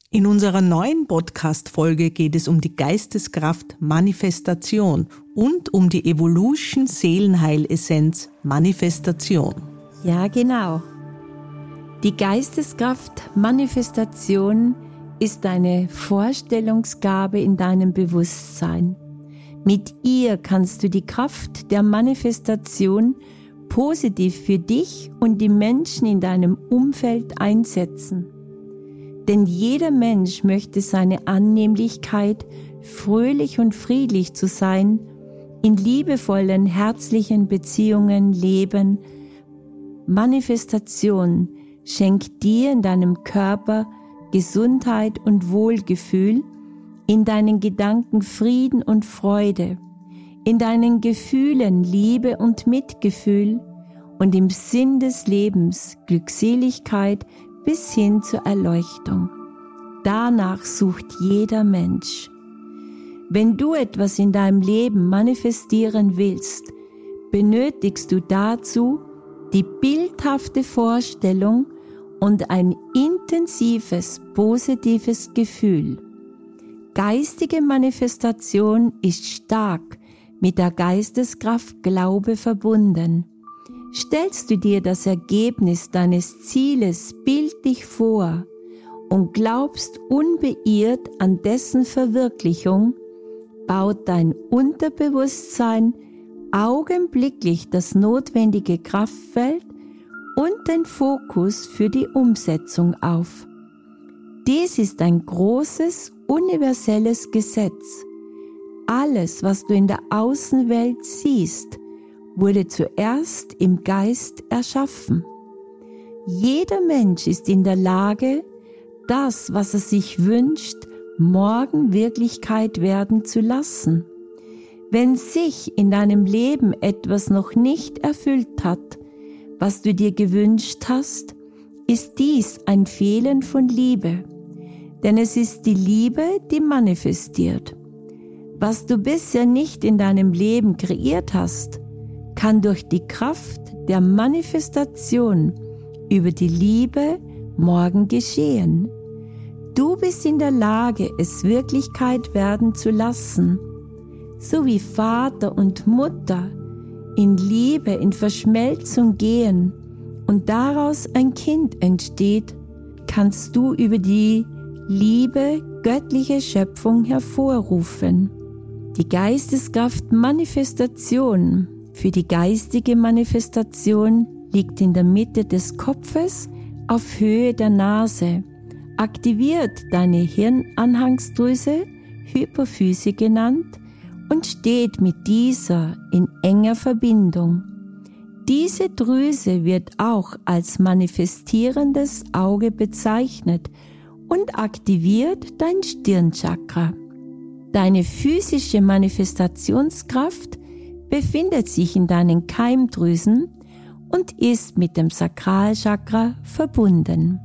In unserer neuen Podcast-Folge geht es um die Geisteskraft Manifestation und um die Evolution Seelenheilessenz Manifestation. Ja, genau. Die Geisteskraft Manifestation ist eine Vorstellungsgabe in deinem Bewusstsein. Mit ihr kannst du die Kraft der Manifestation positiv für dich und die Menschen in deinem Umfeld einsetzen. Denn jeder Mensch möchte seine Annehmlichkeit, fröhlich und friedlich zu sein, in liebevollen, herzlichen Beziehungen leben. Manifestation schenkt dir in deinem Körper Gesundheit und Wohlgefühl, in deinen Gedanken Frieden und Freude, in deinen Gefühlen Liebe und Mitgefühl und im Sinn des Lebens Glückseligkeit bis hin zur Erleuchtung. Danach sucht jeder Mensch. Wenn du etwas in deinem Leben manifestieren willst, benötigst du dazu die bildhafte Vorstellung und ein intensives, positives Gefühl. Geistige Manifestation ist stark mit der Geisteskraft Glaube verbunden. Stellst du dir das Ergebnis deines Zieles bildlich vor und glaubst unbeirrt an dessen Verwirklichung, baut dein Unterbewusstsein augenblicklich das notwendige Kraftfeld und den Fokus für die Umsetzung auf. Dies ist ein großes, universelles Gesetz. Alles, was du in der Außenwelt siehst, wurde zuerst im Geist erschaffen. Jeder Mensch ist in der Lage, das, was er sich wünscht, morgen Wirklichkeit werden zu lassen. Wenn sich in deinem Leben etwas noch nicht erfüllt hat, was du dir gewünscht hast, ist dies ein Fehlen von Liebe. Denn es ist die Liebe, die manifestiert. Was du bisher nicht in deinem Leben kreiert hast, kann durch die Kraft der Manifestation über die Liebe morgen geschehen. Du bist in der Lage, es Wirklichkeit werden zu lassen. So wie Vater und Mutter in Liebe, in Verschmelzung gehen und daraus ein Kind entsteht, kannst du über die Liebe göttliche Schöpfung hervorrufen. Die Geisteskraft Manifestation für die geistige Manifestation liegt in der Mitte des Kopfes auf Höhe der Nase, aktiviert deine Hirnanhangsdrüse, Hypophyse genannt, und steht mit dieser in enger Verbindung. Diese Drüse wird auch als manifestierendes Auge bezeichnet und aktiviert dein Stirnchakra. Deine physische Manifestationskraft befindet sich in deinen Keimdrüsen und ist mit dem Sakralchakra verbunden.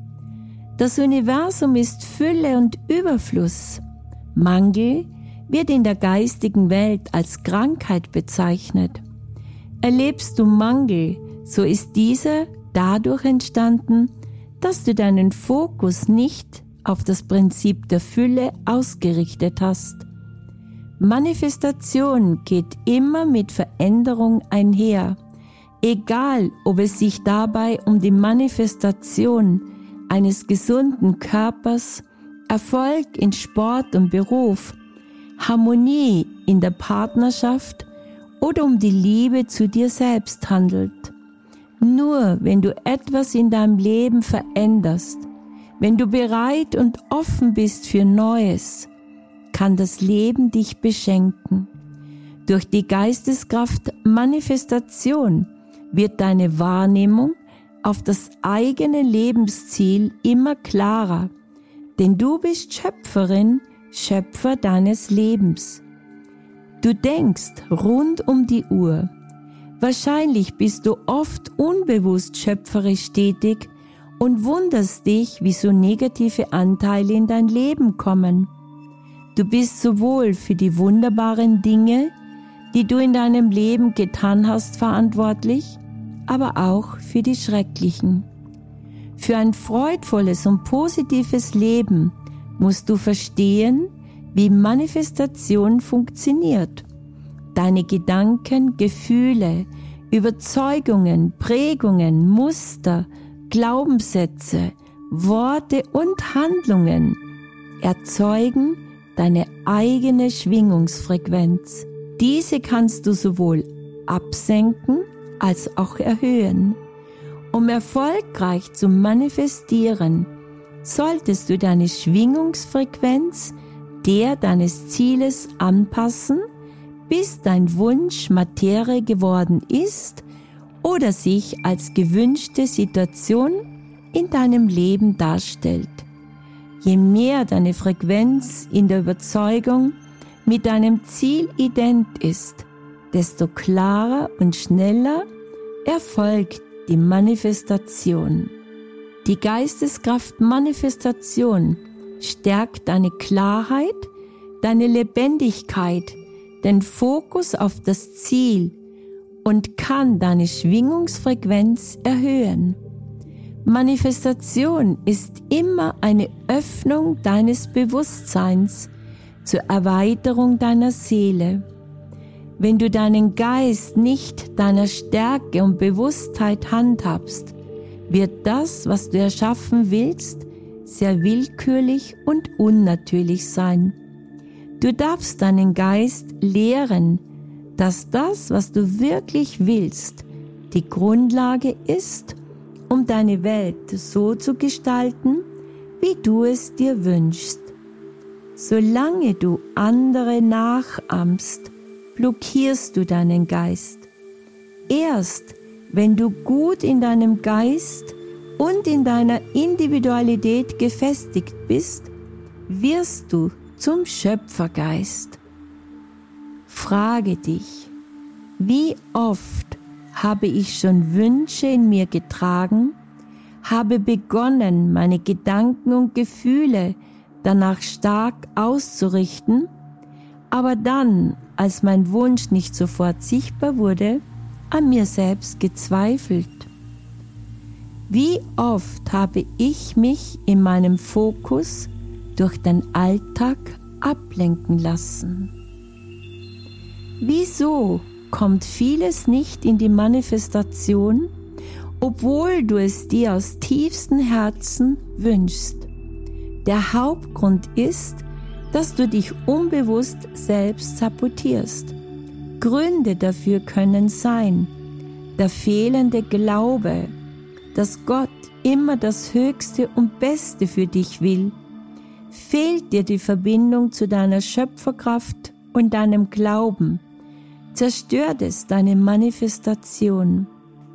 Das Universum ist Fülle und Überfluss. Mangel wird in der geistigen Welt als Krankheit bezeichnet. Erlebst du Mangel, so ist dieser dadurch entstanden, dass du deinen Fokus nicht auf das Prinzip der Fülle ausgerichtet hast. Manifestation geht immer mit Veränderung einher, egal ob es sich dabei um die Manifestation eines gesunden Körpers, Erfolg in Sport und Beruf, Harmonie in der Partnerschaft oder um die Liebe zu dir selbst handelt. Nur wenn du etwas in deinem Leben veränderst, wenn du bereit und offen bist für Neues, kann das Leben dich beschenken. Durch die Geisteskraft Manifestation wird deine Wahrnehmung auf das eigene Lebensziel immer klarer, denn du bist Schöpferin, Schöpfer deines Lebens. Du denkst rund um die Uhr. Wahrscheinlich bist du oft unbewusst schöpferisch tätig und wunderst dich, wieso negative Anteile in dein Leben kommen. Du bist sowohl für die wunderbaren Dinge, die du in deinem Leben getan hast, verantwortlich, aber auch für die schrecklichen. Für ein freudvolles und positives Leben musst du verstehen, wie Manifestation funktioniert. Deine Gedanken, Gefühle, Überzeugungen, Prägungen, Muster, Glaubenssätze, Worte und Handlungen erzeugen deine eigene Schwingungsfrequenz. Diese kannst du sowohl absenken als auch erhöhen. Um erfolgreich zu manifestieren, solltest du deine Schwingungsfrequenz der deines Zieles anpassen, bis dein Wunsch Materie geworden ist oder sich als gewünschte Situation in deinem Leben darstellt. Je mehr deine Frequenz in der Überzeugung mit deinem Ziel ident ist, desto klarer und schneller erfolgt die Manifestation. Die Geisteskraft Manifestation stärkt deine Klarheit, deine Lebendigkeit, den Fokus auf das Ziel und kann deine Schwingungsfrequenz erhöhen. Manifestation ist immer eine Öffnung deines Bewusstseins zur Erweiterung deiner Seele. Wenn du deinen Geist nicht deiner Stärke und Bewusstheit handhabst, wird das, was du erschaffen willst, sehr willkürlich und unnatürlich sein. Du darfst deinen Geist lehren, dass das, was du wirklich willst, die Grundlage ist, um deine Welt so zu gestalten, wie du es dir wünschst. Solange du andere nachahmst, blockierst du deinen Geist. Erst wenn du gut in deinem Geist und in deiner Individualität gefestigt bist, wirst du zum Schöpfergeist. Frage dich, wie oft habe ich schon Wünsche in mir getragen, habe begonnen, meine Gedanken und Gefühle danach stark auszurichten, aber dann, als mein Wunsch nicht sofort sichtbar wurde, an mir selbst gezweifelt. Wie oft habe ich mich in meinem Fokus durch den Alltag ablenken lassen? Wieso kommt vieles nicht in die Manifestation, obwohl du es dir aus tiefstem Herzen wünschst? Der Hauptgrund ist, dass du dich unbewusst selbst sabotierst. Gründe dafür können sein: der fehlende Glaube, dass Gott immer das Höchste und Beste für dich will. Fehlt dir die Verbindung zu deiner Schöpferkraft und deinem Glauben, zerstört es deine Manifestation.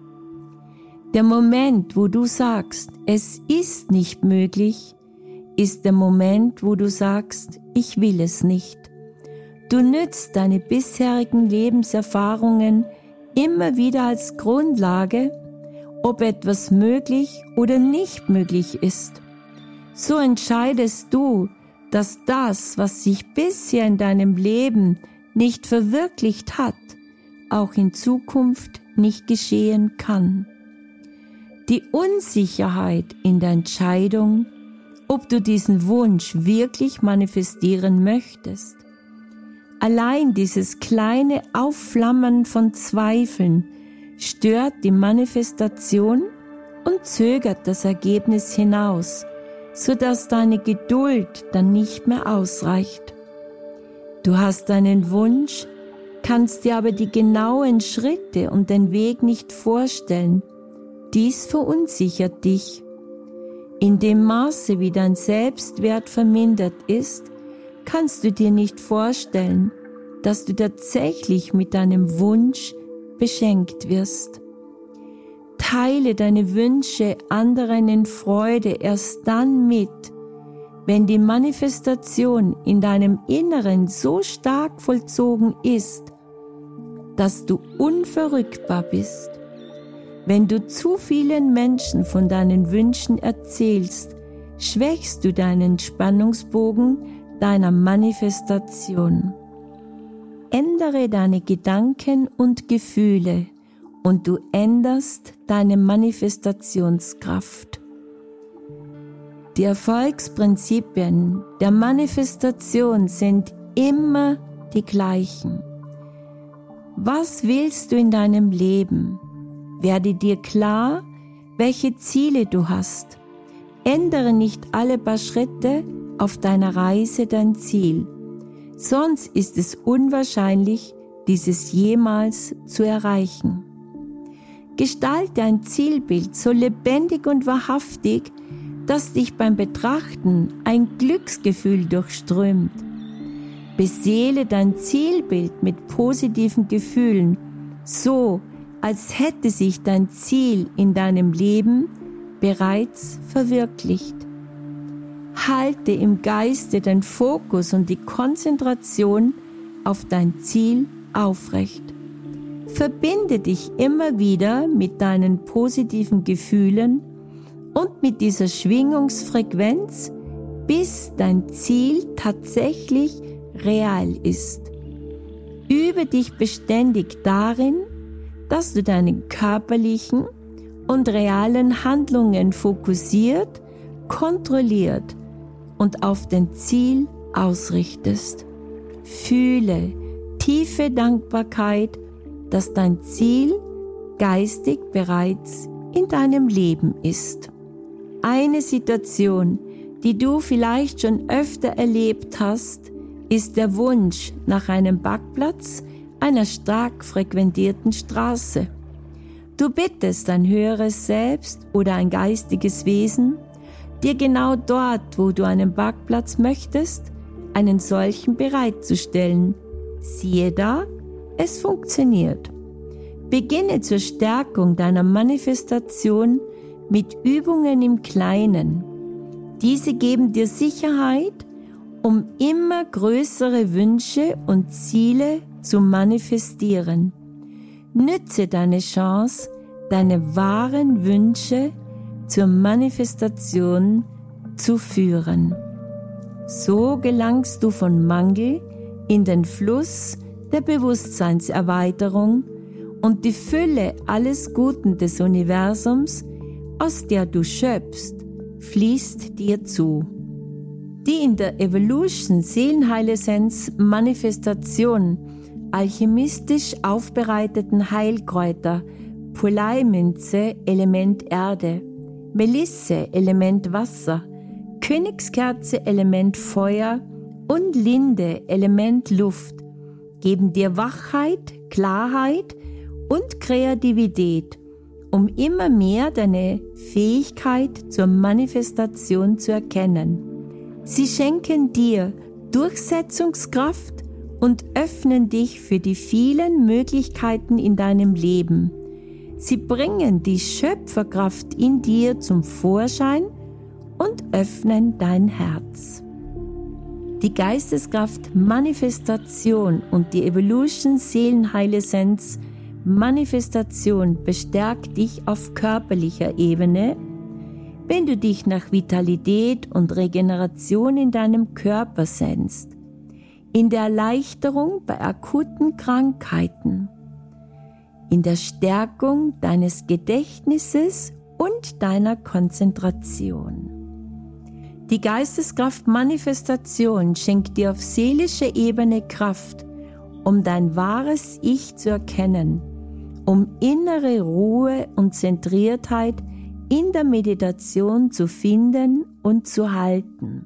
Der Moment, wo du sagst, es ist nicht möglich, ist der Moment, wo du sagst, ich will es nicht. Du nützt deine bisherigen Lebenserfahrungen immer wieder als Grundlage, ob etwas möglich oder nicht möglich ist. So entscheidest du, dass das, was sich bisher in deinem Leben nicht verwirklicht hat, auch in Zukunft nicht geschehen kann. Die Unsicherheit in der Entscheidung, ob du diesen Wunsch wirklich manifestieren möchtest. Allein dieses kleine Aufflammen von Zweifeln stört die Manifestation und zögert das Ergebnis hinaus, sodass deine Geduld dann nicht mehr ausreicht. Du hast einen Wunsch, kannst dir aber die genauen Schritte und den Weg nicht vorstellen. Dies verunsichert dich. In dem Maße, wie dein Selbstwert vermindert ist, kannst du dir nicht vorstellen, dass du tatsächlich mit deinem Wunsch beschenkt wirst. Teile deine Wünsche anderen in Freude erst dann mit, wenn die Manifestation in deinem Inneren so stark vollzogen ist, dass du unverrückbar bist. Wenn du zu vielen Menschen von deinen Wünschen erzählst, schwächst du deinen Spannungsbogen deiner Manifestation. Ändere deine Gedanken und Gefühle und du änderst deine Manifestationskraft. Die Erfolgsprinzipien der Manifestation sind immer die gleichen. Was willst du in deinem Leben? Werde dir klar, welche Ziele du hast. Ändere nicht alle paar Schritte auf deiner Reise dein Ziel, sonst ist es unwahrscheinlich, dieses jemals zu erreichen. Gestalte ein Zielbild so lebendig und wahrhaftig, dass dich beim Betrachten ein Glücksgefühl durchströmt. Beseele dein Zielbild mit positiven Gefühlen, so als hätte sich dein Ziel in deinem Leben bereits verwirklicht. Halte im Geiste den Fokus und die Konzentration auf dein Ziel aufrecht. Verbinde dich immer wieder mit deinen positiven Gefühlen und mit dieser Schwingungsfrequenz, bis dein Ziel tatsächlich real ist. Übe dich beständig darin, dass du deine körperlichen und realen Handlungen fokussiert, kontrolliert und auf dein Ziel ausrichtest. Fühle tiefe Dankbarkeit, dass dein Ziel geistig bereits in deinem Leben ist. Eine Situation, die du vielleicht schon öfter erlebt hast, ist der Wunsch nach einem Parkplatz einer stark frequentierten Straße. Du bittest ein höheres Selbst oder ein geistiges Wesen, dir genau dort, wo du einen Parkplatz möchtest, einen solchen bereitzustellen. Siehe da, es funktioniert. Beginne zur Stärkung deiner Manifestation mit Übungen im Kleinen. Diese geben dir Sicherheit, um immer größere Wünsche und Ziele zu manifestieren. Nütze deine Chance, deine wahren Wünsche zur Manifestation zu führen. So gelangst du von Mangel in den Fluss der Bewusstseinserweiterung und die Fülle alles Guten des Universums, aus der du schöpfst, fließt dir zu. Die in der Evolution Seelenheilessenz Manifestation alchemistisch aufbereiteten Heilkräuter Purlei-Minze Element Erde, Melisse Element Wasser, Königskerze Element Feuer und Linde Element Luft geben dir Wachheit, Klarheit und Kreativität, um immer mehr deine Fähigkeit zur Manifestation zu erkennen. Sie schenken dir Durchsetzungskraft und öffnen dich für die vielen Möglichkeiten in deinem Leben. Sie bringen die Schöpferkraft in dir zum Vorschein und öffnen dein Herz. Die Geisteskraft Manifestation und die Evolution Seelenheilessenz Manifestation bestärkt dich auf körperlicher Ebene, wenn du dich nach Vitalität und Regeneration in deinem Körper sehnst, in der Erleichterung bei akuten Krankheiten, in der Stärkung deines Gedächtnisses und deiner Konzentration. Die Geisteskraft Manifestation schenkt dir auf seelischer Ebene Kraft, um dein wahres Ich zu erkennen, um innere Ruhe und Zentriertheit in der Meditation zu finden und zu halten,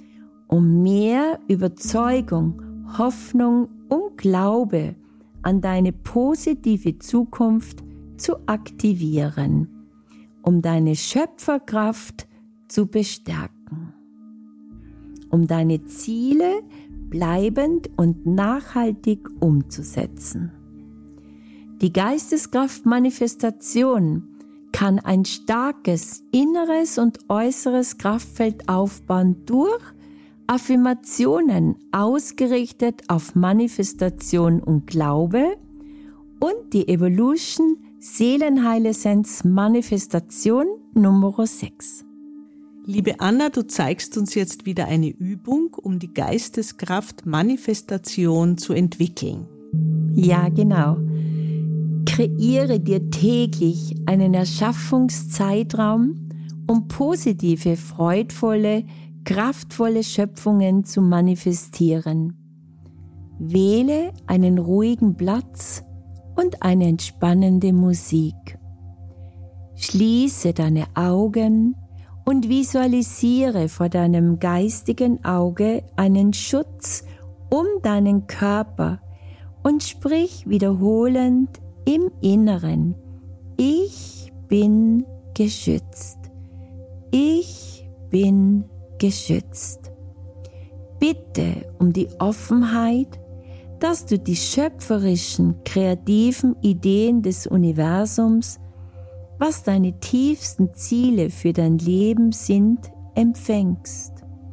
um mehr Überzeugung, Hoffnung und Glaube an deine positive Zukunft zu aktivieren, um deine Schöpferkraft zu bestärken, um deine Ziele bleibend und nachhaltig umzusetzen. Die Geisteskraft Manifestation kann ein starkes inneres und äußeres Kraftfeld aufbauen durch Affirmationen ausgerichtet auf Manifestation und Glaube und die Evolution Seelenheilessenz Manifestation Nummer 6. Liebe Anna, du zeigst uns jetzt wieder eine Übung, um die Geisteskraft Manifestation zu entwickeln. Ja, genau. Kreiere dir täglich einen Erschaffungszeitraum um positive, freudvolle, kraftvolle Schöpfungen zu manifestieren. Wähle einen ruhigen Platz und eine entspannende Musik. Schließe deine Augen und visualisiere vor deinem geistigen Auge einen Schutz um deinen Körper und sprich wiederholend im Inneren: Ich bin geschützt. Ich bin geschützt. Bitte um die Offenheit, dass du die schöpferischen, kreativen Ideen des Universums, was deine tiefsten Ziele für dein Leben sind, empfängst.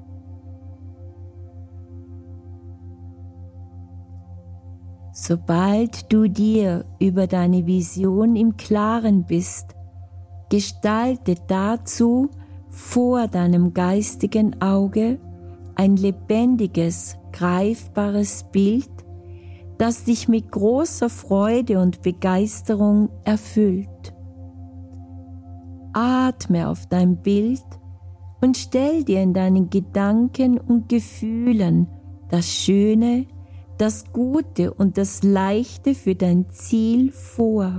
Sobald du dir über deine Vision im Klaren bist, gestalte dazu vor deinem geistigen Auge ein lebendiges, greifbares Bild, das dich mit großer Freude und Begeisterung erfüllt. Atme auf dein Bild und stell dir in deinen Gedanken und Gefühlen das Schöne, das Gute und das Leichte für dein Ziel vor.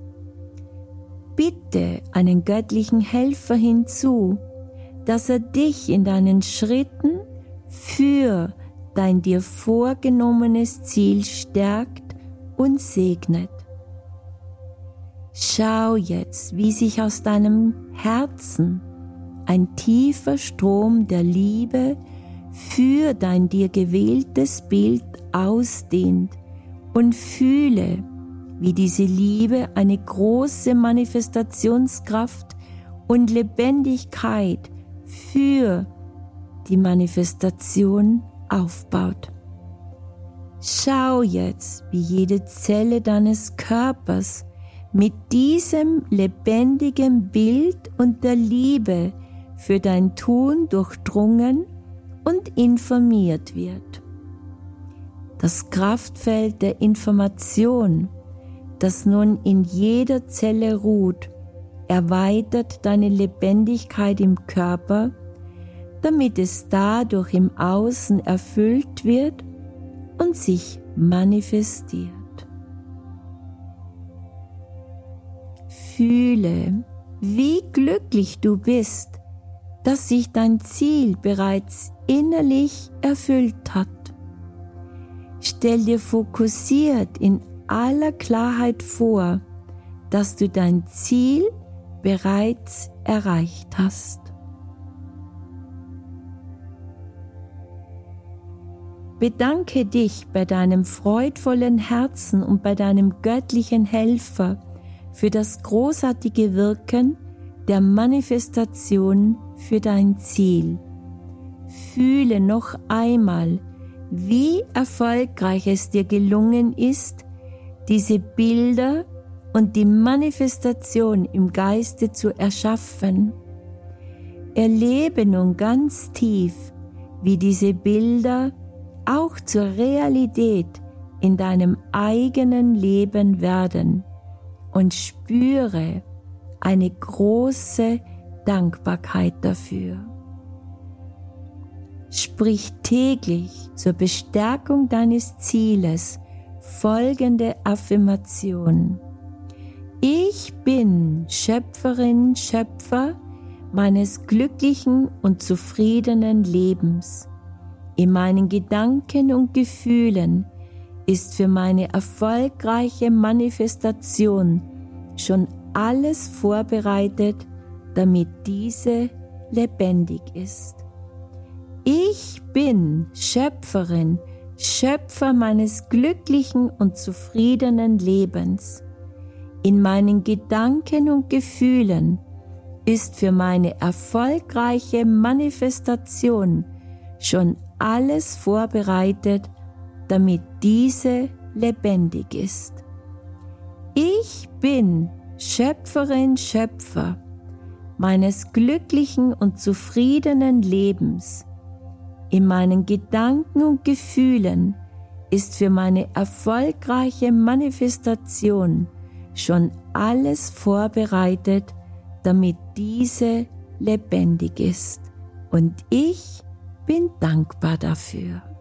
Bitte einen göttlichen Helfer hinzu, dass er dich in deinen Schritten für dein dir vorgenommenes Ziel stärkt und segnet. Schau jetzt, wie sich aus deinem Herzen ein tiefer Strom der Liebe für dein dir gewähltes Bild ausdehnt und fühle, wie diese Liebe eine große Manifestationskraft und Lebendigkeit für die Manifestation aufbaut. Schau jetzt, wie jede Zelle deines Körpers mit diesem lebendigen Bild und der Liebe für dein Tun durchdrungen und informiert wird. Das Kraftfeld der Information, das nun in jeder Zelle ruht, erweitert deine Lebendigkeit im Körper, damit es dadurch im Außen erfüllt wird und sich manifestiert. Fühle, wie glücklich du bist, dass sich dein Ziel bereits innerlich erfüllt hat. Stell dir fokussiert in aller Klarheit vor, dass du dein Ziel bereits erreicht hast. Bedanke dich bei deinem freudvollen Herzen und bei deinem göttlichen Helfer für das großartige Wirken der Manifestation für dein Ziel. Fühle noch einmal, wie erfolgreich es dir gelungen ist, diese Bilder und die Manifestation im Geiste zu erschaffen. Erlebe nun ganz tief, wie diese Bilder auch zur Realität in deinem eigenen Leben werden und spüre eine große Dankbarkeit dafür. Sprich täglich zur Bestärkung deines Zieles folgende Affirmation: Ich bin Schöpferin, Schöpfer meines glücklichen und zufriedenen Lebens. In meinen Gedanken und Gefühlen ist für meine erfolgreiche Manifestation schon alles vorbereitet, damit diese lebendig ist. Ich bin Schöpferin, Schöpfer meines glücklichen und zufriedenen Lebens. In meinen Gedanken und Gefühlen ist für meine erfolgreiche Manifestation schon alles vorbereitet, damit diese lebendig ist. Ich bin Schöpferin, Schöpfer meines glücklichen und zufriedenen Lebens. In meinen Gedanken und Gefühlen ist für meine erfolgreiche Manifestation schon alles vorbereitet, damit diese lebendig ist. Und ich bin dankbar dafür.